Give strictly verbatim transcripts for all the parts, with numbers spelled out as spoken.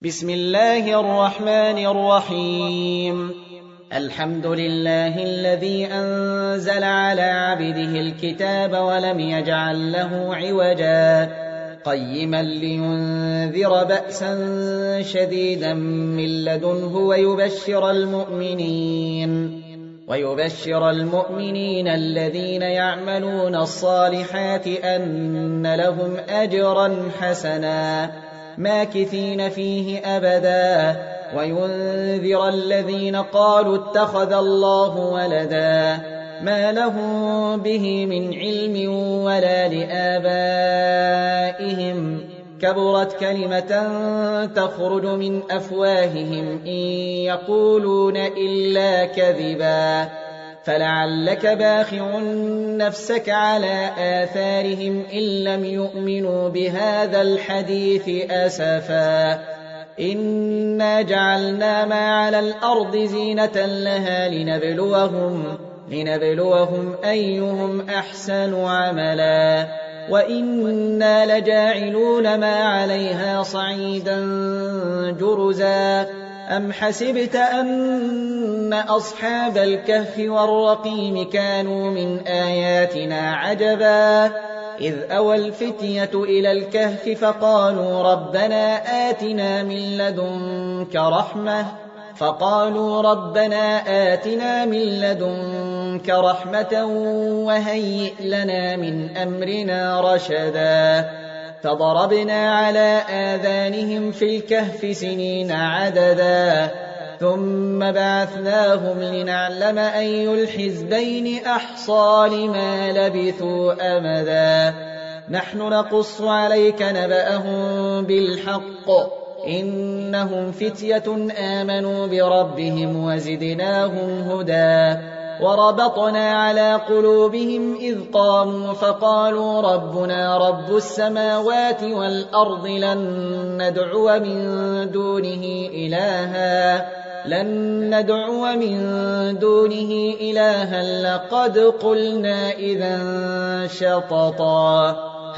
بسم الله الرحمن الرحيم. الحمد لله الذي أنزل على عبده الكتاب ولم يجعل له عوجا قيما لينذر بأسا شديدا من لدنه ويبشر المؤمنين ويبشر المؤمنين الذين يعملون الصالحات أن لهم أجرا حسنا ماكثين فيه أبدا وينذر الذين قالوا اتخذ الله ولدا ما لهم به من علم ولا لآبائهم كبرت كلمة تخرج من أفواههم إن يقولون إلا كذبا فلعلك باخع نفسك على آثارهم إن لم يؤمنوا بهذا الحديث أسفا إنا جعلنا ما على الأرض زينة لها لنبلوهم, لنبلوهم أيهم أحسن عملا وإنا لجاعلون ما عليها صعيدا جرزا أم حسبت أن أصحاب الكهف والرقيم كانوا من آياتنا عجبا إذ أوى الفتية إلى الكهف فقالوا ربنا آتنا من لدنك رحمة فقالوا ربنا آتنا من لدنك رحمة وهيئ لنا من أمرنا رشدا فضربنا على آذانهم في الكهف سنين عددا ثم بعثناهم لنعلم أي الحزبين أحصى لما لبثوا أمدا نحن نقص عليك نبأهم بالحق إنهم فتية آمنوا بربهم وزدناهم هدى وربطنا على قلوبهم إذ قاموا فقالوا ربنا رب السماوات والأرض لن ندعو من دونه إلها لن ندعو من دونه إلها لقد قلنا إذا شططا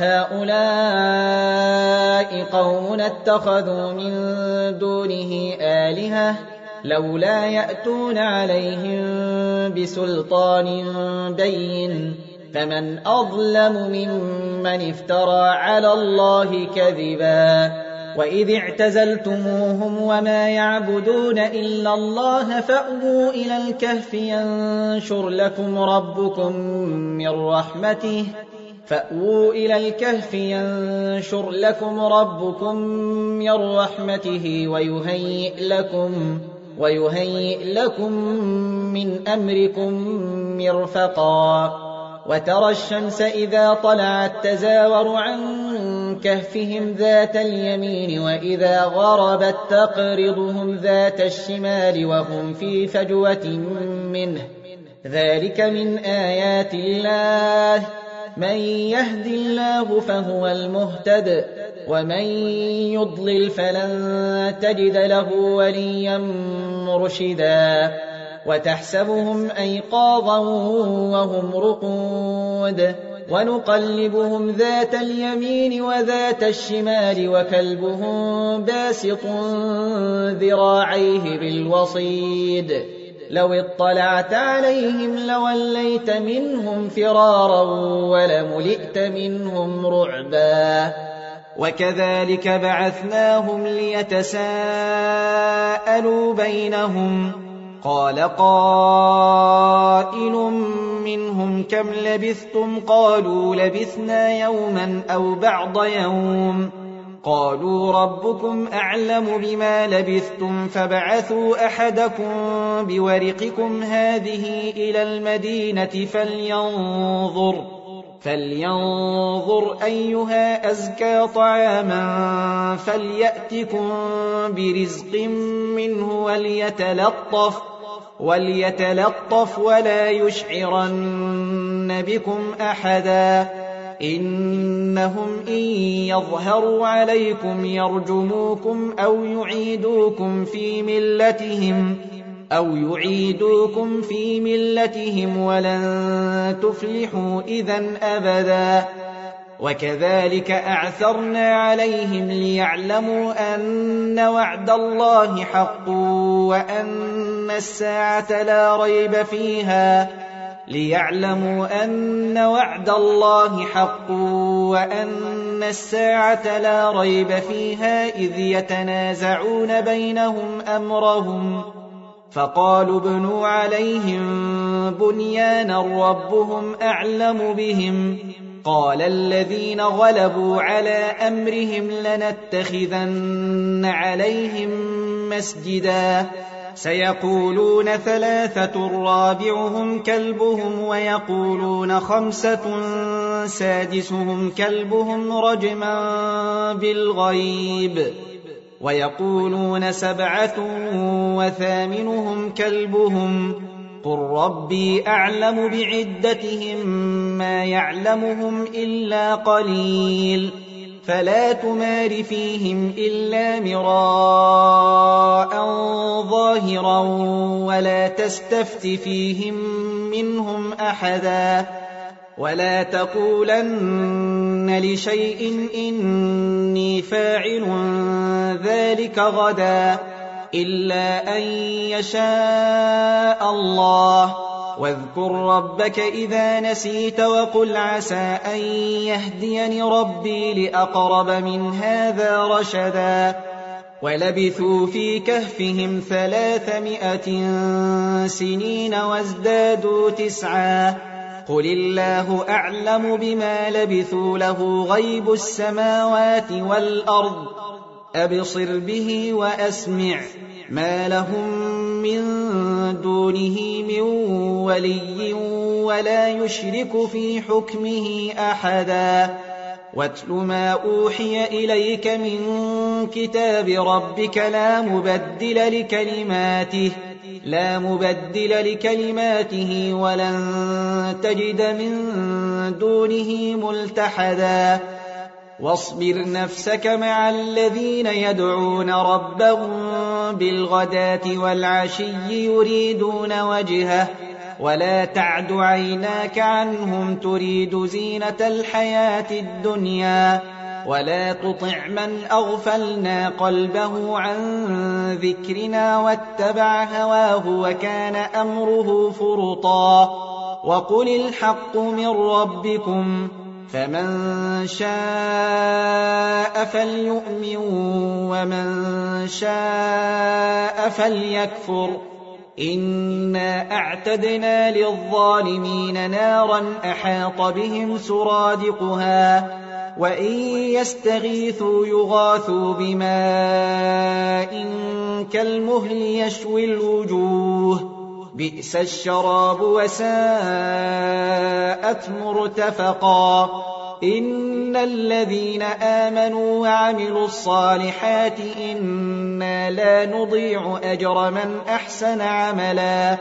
هؤلاء قوم اتخذوا من دونه آلهة لولا يأتون عليهم بسلطان بين فمن أظلم ممن افترى على الله كذبا وإذ اعتزلتموهم وما يعبدون إلا الله فأووا إلى الكهف ينشر لكم ربكم من رحمته فأووا إلى الكهف ينشر لكم ربكم من رحمته ويهيئ لكم ويهيئ لكم من أمركم مرفقا وترى الشمس إذا طلعت تزاور عن كهفهم ذات اليمين وإذا غربت تقرضهم ذات الشمال وهم في فجوة منه ذلك من آيات الله من يهد الله فهو المهتد ومن يضلل فلن تجد له وليا مرشدا وتحسبهم أيقاظا وهم رقود ونقلبهم ذات اليمين وذات الشمال وكلبهم باسط ذراعيه بالوصيد لو اطلعت عليهم لوليت منهم فرارا ولملئت منهم رعبا وكذلك بعثناهم ليتساءلوا بينهم قال قائل منهم كم لبثتم قالوا لبثنا يوما أو بعض يوم قالوا ربكم أعلم بما لبثتم فابعثوا أحدكم بورقكم هذه إلى المدينة فلينظر فلينظر أيها أزكى طعاما فليأتكم برزق منه وليتلطف وليتلطف ولا يشعرن بكم أحدا إنهم إن يظهروا عليكم يرجموكم أو يعيدوكم في ملتهم أو يعيدوكم في ملتهم ولن تفلحوا إذن أبدا وكذلك أعثرنا عليهم ليعلموا أن وعد الله حق وأن الساعة لا ريب فيها ليعلموا أن وعد الله حق وأن الساعة لا ريب فيها إذ يتنازعون بينهم أمرهم فقالوا ابنوا عليهم بنيانا ربهم أعلم بهم قال الذين غلبوا على أمرهم لنتخذن عليهم مسجدا سيقولون ثلاثة رابعهم كلبهم ويقولون خمسة سادسهم كلبهم رجما بالغيب ويقولون سبعة وثامنهم كلبهم قل ربي أعلم بعدتهم ما يعلمهم إلا قليل فلا تمار فيهم إلا مراء ظاهرا ولا تستفت فيهم منهم أحدا ولا تقولن لشيء إني فاعل ذلك غدا إلا أن يشاء الله واذكر ربك إذا نسيت وقل عسى أن يهديني ربي لأقرب من هذا رشدا ولبثوا في كهفهم ثلاثمائة سنين وازدادوا تسعا قل الله أعلم بما لبثوا له غيب السماوات والأرض أبصر به وأسمع ما لهم من دونه من ولي ولا يشرك في حكمه أحدا واتل ما أوحي إليك من كتاب ربك لا مبدل لكلماته لا مبدل لكلماته ولن تجد من دونه ملتحدا واصبر نفسك مع الذين يدعون ربهم بالغداة والعشي يريدون وجهه ولا تعد عيناك عنهم تريد زينة الحياة الدنيا ولا تطع من أغفلنا قلبه عن ذكرنا واتبع هواه وكان أمره فرطا وقل الحق من ربكم فمن شاء فليؤمن ومن شاء فليكفر إنا أعتدنا للظالمين نارا أحاط بهم سرادقها وإن يستغيثوا يغاثوا بماء كالمهل يشوي الوجوه بئس الشراب وساءت مرتفقا إن الذين آمنوا وعملوا الصالحات إنا لا نضيع أجر من أحسن عملا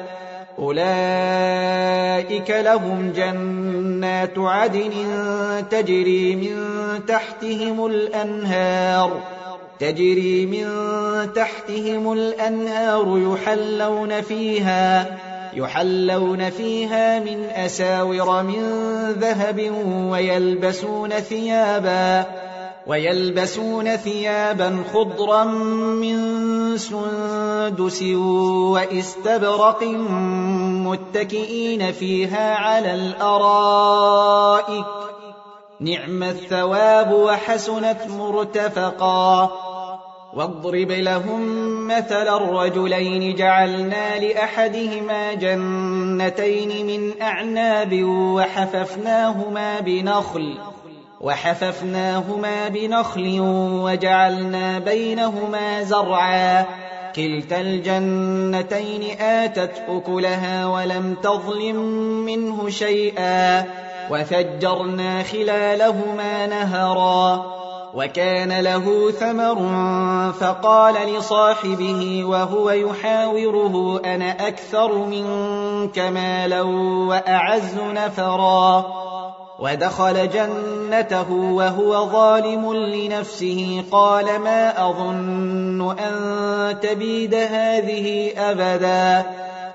أولئك لهم جنات عدن تجري من تحتهم الأنهار تجري من تحتهم الأنهار يحلون فيها يحلون فيها من أساور من ذهب ويلبسون ثيابا ويلبسون ثيابا خضرا من سندس واستبرق متكئين فيها على الأرائك نعم الثواب وحسنت مرتفقا واضرب لهم مثل الرجلين جعلنا لأحدهما جنتين من أعناب وحففناهما بنخل وحففناهما بنخل وجعلنا بينهما زرعا كلتا الجنتين آتت أكلها ولم تظلم منه شيئا وفجرنا خلالهما نهرا وكان له ثمر فقال لصاحبه وهو يحاوره أنا أكثر منك مالا وأعز نفرا ودخل جنته وهو ظالم لنفسه قال ما أظن أن تبيد هذه أبدا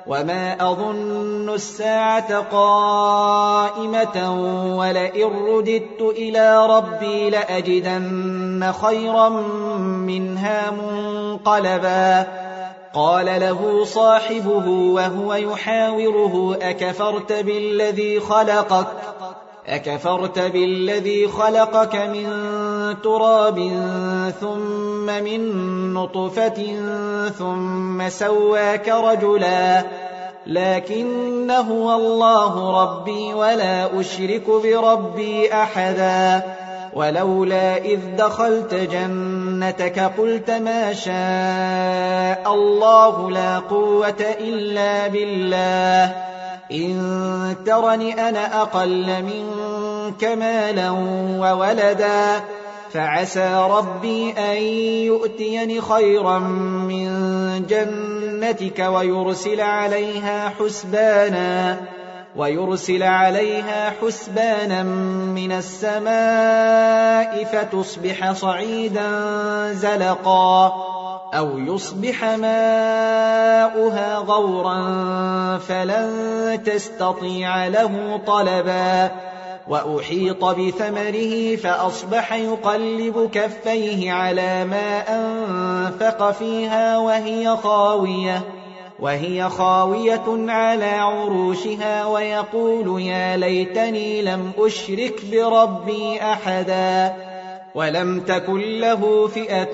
وما أظن الساعة قائمة ولئن رددت إلى ربي لأجدن خيرا منها منقلبا قال له صاحبه وهو يحاوره أكفرت بالذي خلقك أكفرت بالذي خلقك من تراب ثم من نطفة ثم سواك رجلا لكن هو الله ربي ولا أشرك بربي أحدا ولولا إذ دخلت جنتك قلت ما شاء الله لا قوة إلا بالله إن ترني أنا أقل منك مالا وولدا فعسى ربي أن يؤتيني خيرا من جنتك ويرسل عليها حسبانا ويرسل عليها حسبانا من السماء فتصبح صعيدا زلقا أو يصبح ماؤها غورا فلن تستطيع له طلبا وأحيط بثمره فأصبح يقلب كفيه على ما أنفق فيها وهي خاوية وهي خاوية على عروشها ويقول يا ليتني لم أشرك بربي أحدا ولم تكن له فئة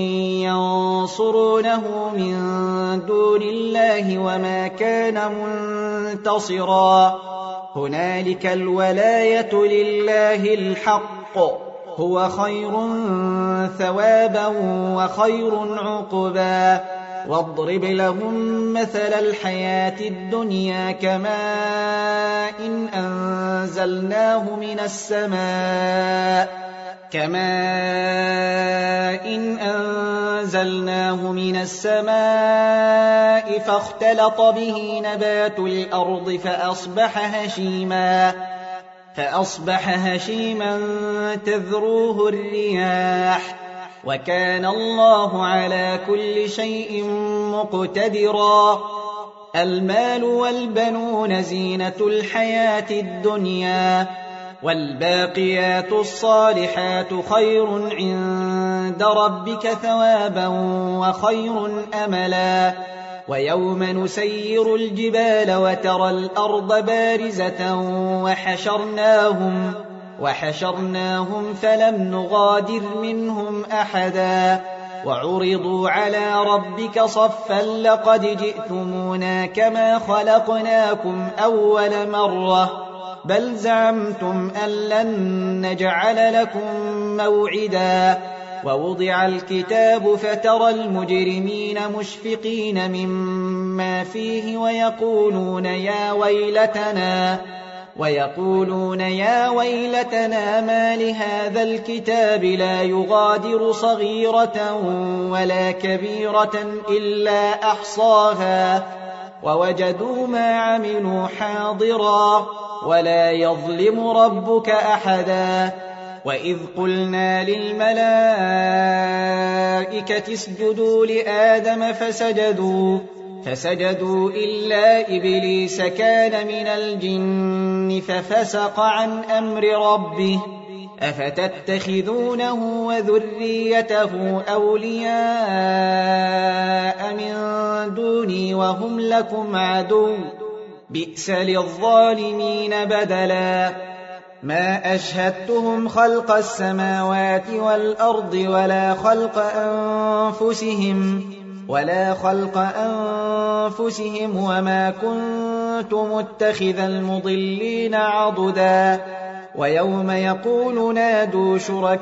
ينصرونه من دون الله وما كان منتصرا هنالك الولاية لله الحق هو خير ثوابا وخير عقبا واضرب لهم مثل الحياة الدنيا كماء إن أنزلناه من السماء كماء إن أنزلناه من السماء فاختلط به نبات الأرض فأصبح هشيما فأصبح هشيما تذروه الرياح وكان الله على كل شيء مقتدرا المال والبنون زينة الحياة الدنيا والباقيات الصالحات خير عند ربك ثوابا وخير أملا ويوم نسير الجبال وترى الأرض بارزة وحشرناهم وحشرناهم فلم نغادر منهم أحدا وعرضوا على ربك صفا لقد جئتمونا كما خلقناكم أول مرة بل زعمتم أن لن نجعل لكم موعدا ووضع الكتاب فترى المجرمين مشفقين مما فيه ويقولون يا ويلتنا ويقولون يا ويلتنا ما لهذا الكتاب لا يغادر صغيرة ولا كبيرة إلا أحصاها ووجدوا ما عملوا حاضرا ولا يظلم ربك أحدا وإذ قلنا للملائكة اسجدوا لآدم فسجدوا فسجدوا إلا إبليس كان من الجن ففسق عن أمر ربه أفتتخذونه وذريته أولياء من دوني وهم لكم عدو بئس للظالمين بدلا ما أشهدتهم خلق السماوات والأرض ولا خلق أنفسهم ولا خلق أنفسهم وما كنت متخذ المضلين عضدا ويوم يقول نادوا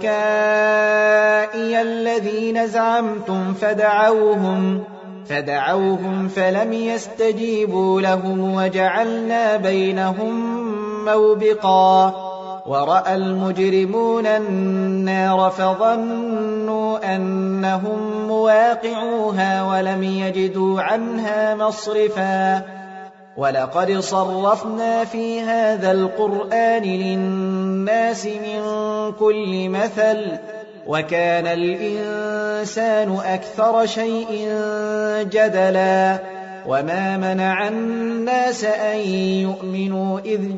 شركائي الذين زعمتم فدعوهم فدعوهم فلم يستجيبوا لهم وجعلنا بينهم موبقا ورأى المجرمون النار فظنوا أنهم مواقعوها ولم يجدوا عنها مصرفا ولقد صرفنا في هذا القرآن للناس من كل مثل وكان الإنسان أكثر شيء جدلا وما منع الناس أن يؤمنوا إذ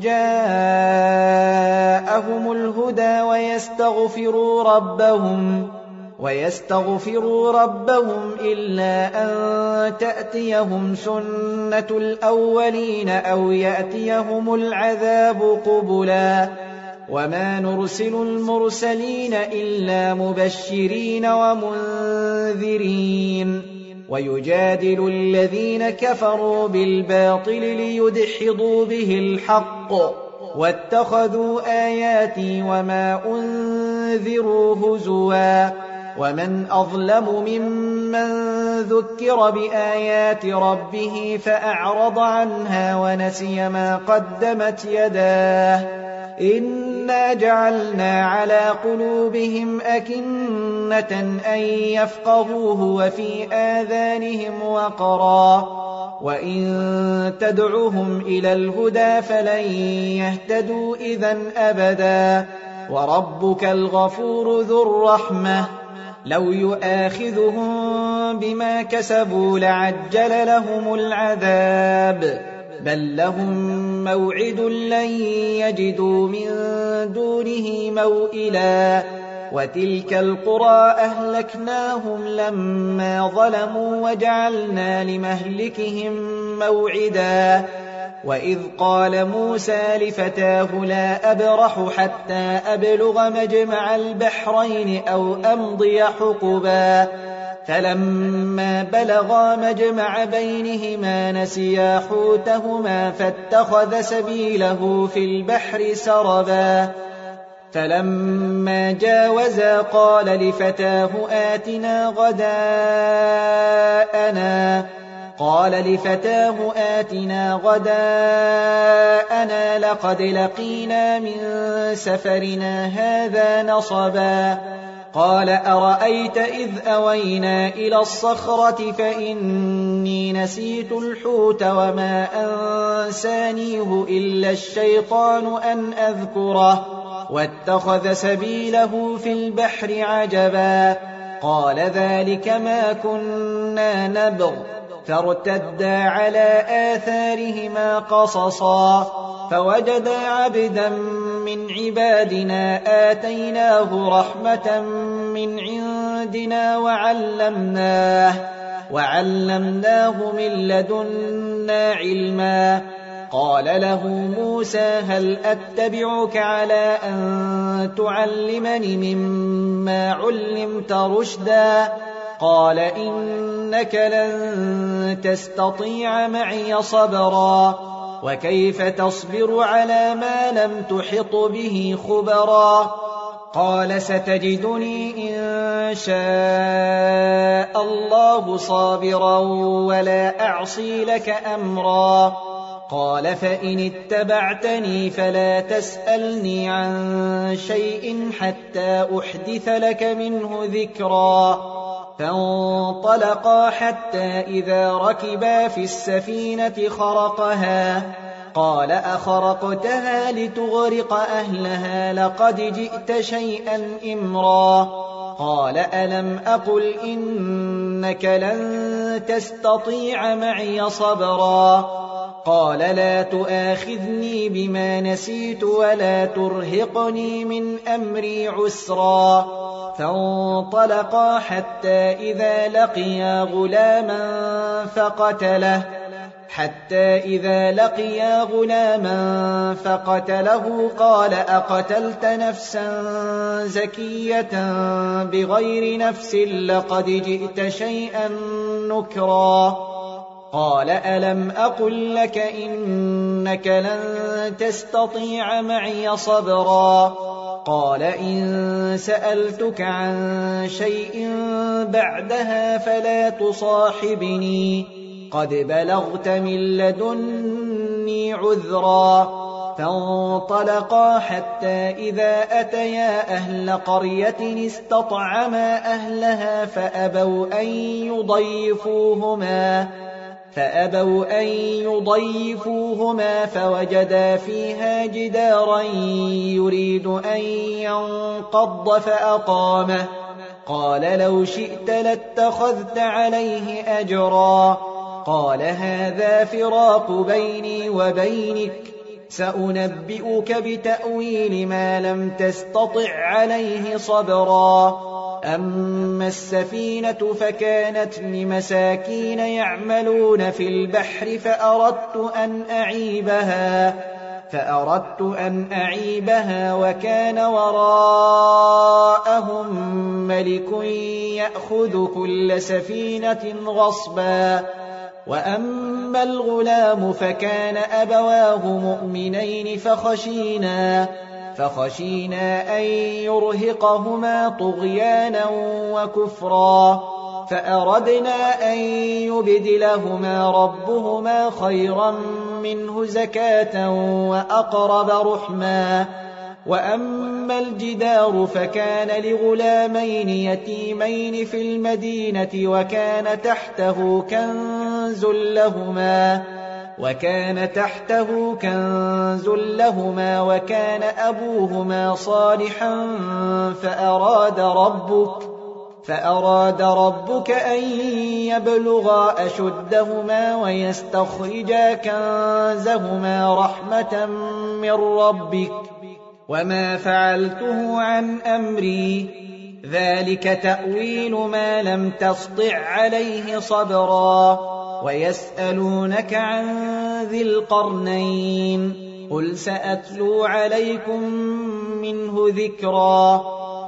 جاءهم الهدى ويستغفروا ربهم ويستغفروا ربهم إلا أن تأتيهم سنة الأولين أو يأتيهم العذاب قبلا وما نرسل المرسلين إلا مبشرين ومنذرين ويجادل الذين كفروا بالباطل ليدحضوا به الحق واتخذوا آياتي وما أنذروا هزوا ومن أظلم ممن ذكر بآيات ربه فأعرض عنها ونسي ما قدمت يداه إنا جعلنا على قلوبهم أكنة أن يفقهوه وفي آذانهم وقرا وإن تدعهم إلى الهدى فلن يهتدوا إذن أبدا وربك الغفور ذو الرحمة لو يؤاخذهم بما كسبوا لعجل لهم العذاب بل لهم موعد لن يجدوا من دونه موئلا وتلك القرى أهلكناهم لما ظلموا وجعلنا لمهلكهم موعدا وإذ قال موسى لفتاه لا أبرح حتى أبلغ مجمع البحرين أو أمضي حقبا فلما بلغا مجمع بينهما نسيا حوتهما فاتخذ سبيله في البحر سربا فلما جاوزا قال لفتاه آتنا غداءنا قال لفتاه آتنا غداءنا لقد لقينا من سفرنا هذا نصبا قال أرأيت إذ أوينا إلى الصخرة فإني نسيت الحوت وما أنسانيه إلا الشيطان أن أذكره واتخذ سبيله في البحر عجبا قال ذلك ما كنا نبغ فارتدا على آثارهما قصصا فوجدا عبدا من عبادنا آتيناه رحمة من عندنا وعلمناه, وعلمناه من لدنا علما قال له موسى هل أتبعك على أن تعلمني مما علمت رشدا قال إنك لن تستطيع معي صبرا وكيف تصبر على ما لم تحط به خبرا قال ستجدني إن شاء الله صابرا ولا أعصي لك أمرا قال فإن اتبعتني فلا تسألني عن شيء حتى أحدث لك منه ذكرا فانطلقا حتى إذا ركبا في السفينة خرقها قال أخرقتها لتغرق أهلها لقد جئت شيئا إمرا قال ألم أقل إنك لن تستطيع معي صبرا قال لا تؤاخذني بما نسيت ولا ترهقني من أمري عسرا فانطلقا حتى إذا لقيا غلاما فقتله حتى إذا لقيا غلاما فقتله قال أقتلت نفسا زكية بغير نفس لقد جئت شيئا نكرا قال ألم أقل لك إنك لن تستطيع معي صبرا قال إن سألتك عن شيء بعدها فلا تصاحبني قد بلغت من لدني عذرا فانطلقا حتى إذا أتيا أهل قرية استطعما أهلها فأبوا أن يضيفوهما فأبوا أن يضيفوهما فوجدا فيها جدارا يريد أن ينقض فأقامه قال لو شئت لاتخذت عليه أجرا قال هذا فراق بيني وبينك سأنبئك بتأويل ما لم تستطع عليه صبرا أما السفينة فكانت لمساكين يعملون في البحر فأردت أن أعيبها فأردت أن أعيبها وكان وراءهم ملك يأخذ كل سفينة غصبا وأما الغلام فكان أبواه مؤمنين فخشينا فخشينا أن يرهقهما طغيانا وكفرا فأردنا أن يبدلهما ربهما خيرا منه زكاة وأقرب رحما وأما الجدار فكان لغلامين يتيمين في المدينة وكان تحته كنز لهما وكان تحته كنز لهما وكان أبوهما صالحا فأراد ربك فأراد ربك أن يبلغا أشدهما ويستخرجا كنزهما رحمة من ربك وما فعلته عن أمري ذلك تأويل ما لم تسطع عليه صبرا ويسألونك عن ذي القرنين قل سأتلو عليكم منه ذكرا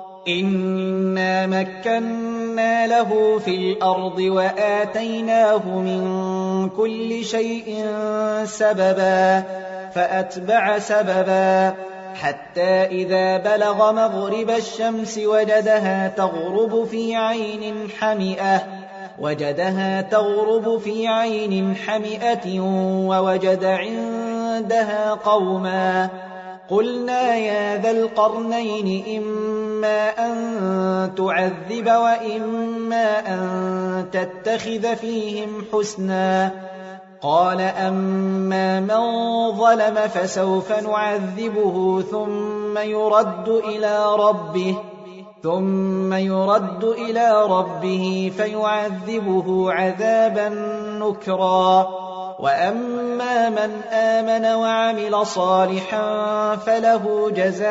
إنا مكنا له في الأرض وآتيناه من كل شيء سببا فأتبع سببا حتى إذا بلغ مغرب الشمس وجدها تغرب في عين حمئة وجدها تغرب في عين حمئة ووجد عندها قوما قلنا يا ذا القرنين إما أن تعذب وإما أن تتخذ فيهم حسنا قال أما من ظلم فسوف نعذبه ثم يرد إلى ربه ثم يرد إلى ربه فيعذبه عذابا نكرا وأما من آمن وعمل صالحا فله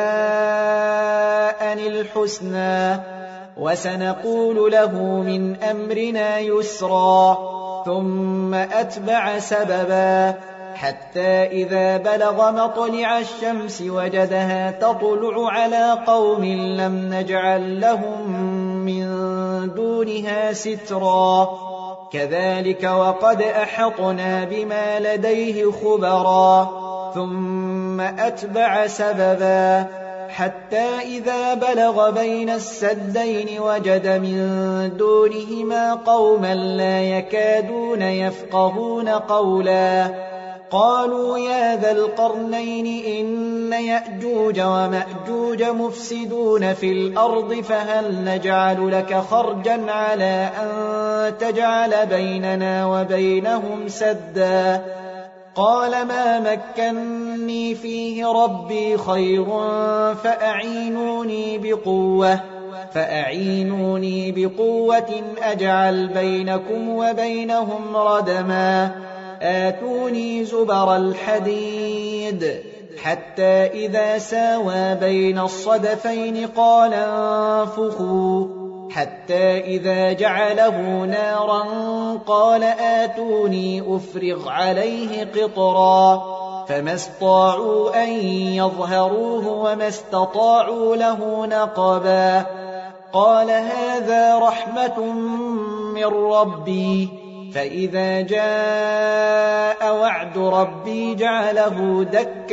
جزاء الحسنى وسنقول له من أمرنا يسرا ثم أتبع سببا حتى إذا بلغ مطلع الشمس وجدها تطلع على قوم لم نجعل لهم من دونها سترا كذلك وقد أحطنا بما لديه خبرا ثم أتبع سببا حتى إذا بلغ بين السدين وجد من دونهما قوما لا يكادون يفقهون قولا قالوا يا ذا القرنين إن يأجوج ومأجوج مفسدون في الأرض فهل نجعل لك خرجا على أن تجعل بيننا وبينهم سدا قال ما مكنني فيه ربي خير فأعينوني بقوة فأعينوني بقوة أجعل بينكم وبينهم ردما آتوني زبر الحديد حتى إذا ساوى بين الصدفين قال انفخوا حتى إذا جعله نارا قال آتوني أفرغ عليه قطرا فما استطاعوا أن يظهروه وما استطاعوا له نقبا قال هذا رحمة من ربي فإذا جاء وعد ربي جعله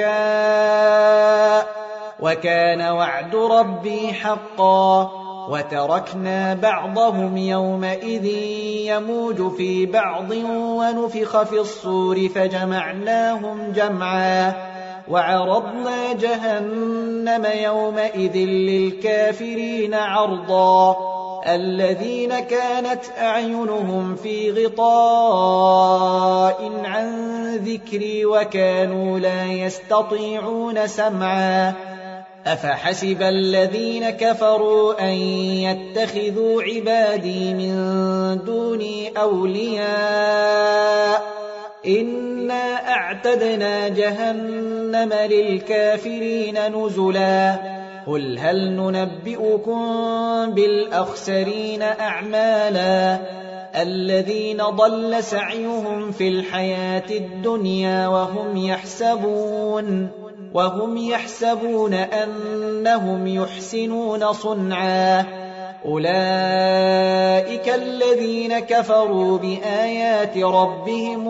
دكا وكان وعد ربي حقا وتركنا بعضهم يومئذ يموج في بعض ونفخ في الصور فجمعناهم جمعا وعرضنا جهنم يومئذ للكافرين عرضا الذين كانت أعينهم في غطاء عن ذكري وكانوا لا يستطيعون سمعا أفحسب الذين كفروا أن يتخذوا عبادي من دوني أولياء إنا أعتدنا جهنم للكافرين نزلا قل هل ننبئكم بالأخسرين أعمالا الذين ضل سعيهم في الحياة الدنيا وهم يحسبون وهم يحسبون أنهم يحسنون صنعا أولئك الذين كفروا بآيات ربهم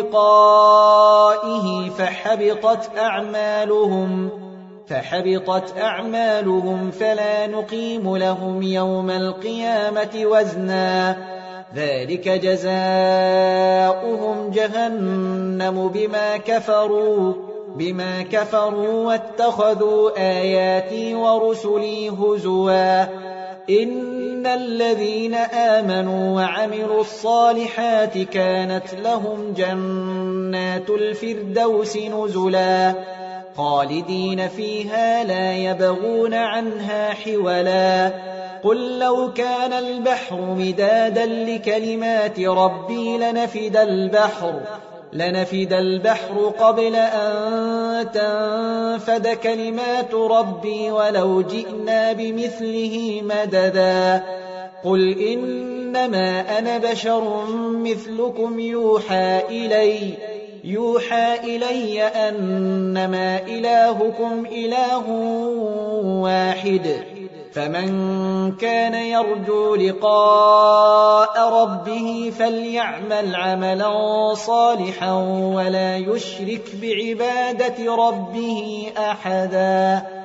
ولقائه فحبطت أعمالهم فحبطت أعمالهم فلا نقيم لهم يوم القيامة وزنا ذلك جزاؤهم جهنم بما كفروا بما كفروا واتخذوا آياتي ورسلي هزوا إن الذين آمنوا وعملوا الصالحات كانت لهم جنات الفردوس نزلا خالدين فيها لا يبغون عنها حولا قل لو كان البحر مدادا لكلمات ربي لنفد البحر لنفد البحر قبل أن تنفد كلمات ربي ولو جئنا بمثله مددا قل إنما أنا بشر مثلكم يوحى إلي يوحى إلي أنما إلهكم إله واحد فمن كان يرجو لقاء ربه فليعمل عملا صالحا ولا يشرك بعبادة ربه أحدا.